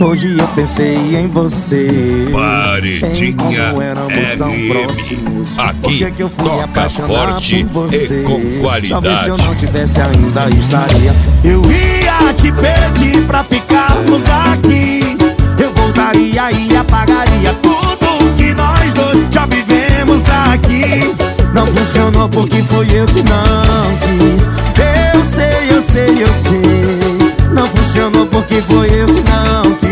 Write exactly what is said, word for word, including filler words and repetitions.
Hoje eu pensei em você, Paredinha em como éramos tão L M. próximos. Aqui Por que que eu fui toca apaixonar forte por você? e com qualidade. Talvez se eu não tivesse ainda estaria. Eu ia te pedir pra ficarmos aqui. Eu voltaria e apagaria tudo que nós dois já vivemos aqui. Não funcionou porque foi eu que não quis. Eu sei, eu sei, eu sei. Não funcionou porque foi eu que não quis.